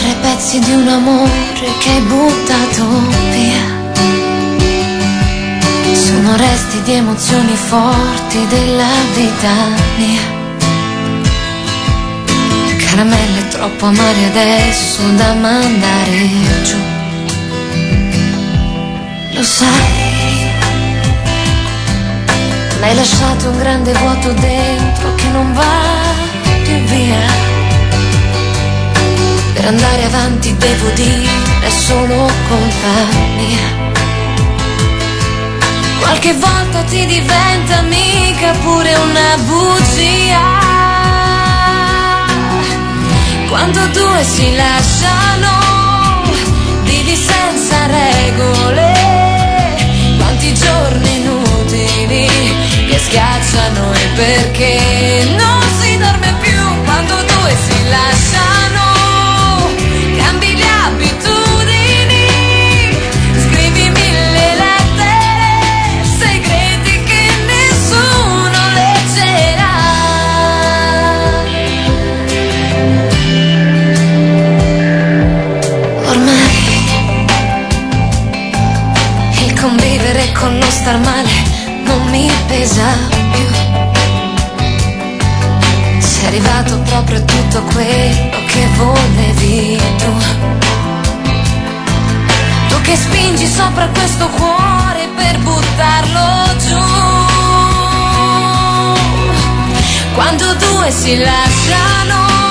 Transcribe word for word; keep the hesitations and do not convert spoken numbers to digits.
terra i pezzi di un amore che hai buttato via. Sono resti di emozioni forti della vita mia. Caramelle troppo amare adesso da mandare giù. Lo sai, mi hai lasciato un grande vuoto dentro che non va più via. Per andare avanti devo dire è solo colpa mia. Qualche volta ti diventa amica pure una bugia. Quando due si lasciano, vivi senza regole. Quanti giorni inutili che schiacciano il perché non si dorme più. Quando due si lasciano, cambi le abitudini, scrivi mille lettere, segreti che nessuno leggerà. Ormai il convivere con lo star male non mi pesa più. Sei arrivato proprio a tutto quello che volevi tu. Tu che spingi sopra questo cuore per buttarlo giù. Quando due si lasciano,